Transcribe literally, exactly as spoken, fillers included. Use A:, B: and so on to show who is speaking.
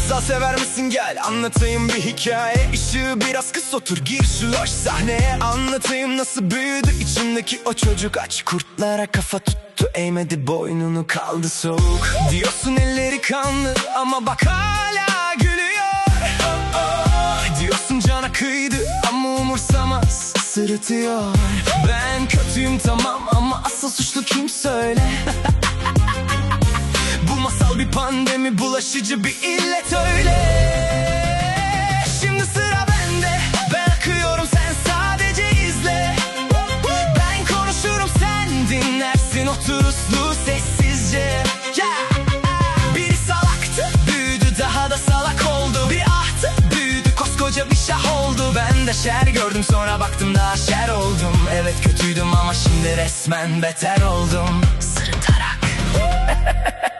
A: Masal sever misin gel anlatayım bir hikaye. Işığı biraz kıs otur gir şu loş sahneye. Anlatayım nasıl büyüdü içimdeki o çocuk. Aç kurtlara kafa tuttu eğmedi boynunu kaldı soğuk. Diyorsun elleri kanlı ama bak hala gülüyor. Oh, oh. Diyorsun cana kıydı ama umursamaz sırıtıyor. Ben kötüyüm tamam ama asıl suçlu kim söyle. Bu masal bir pandemi, bulaşıcı bir illet öyle. Şimdi sıra bende, ben akıyorum sen sadece izle. Ben konuşurum sen dinlersin otur uslu sessizce. Biri salaktı büyüdü daha da salak oldu. Bir ahtı büyüdü koskoca bir şah oldu. Ben de şer gördüm sonra baktım daha şer oldum. Evet kötüydüm ama şimdi resmen beter oldum. Sırıtarak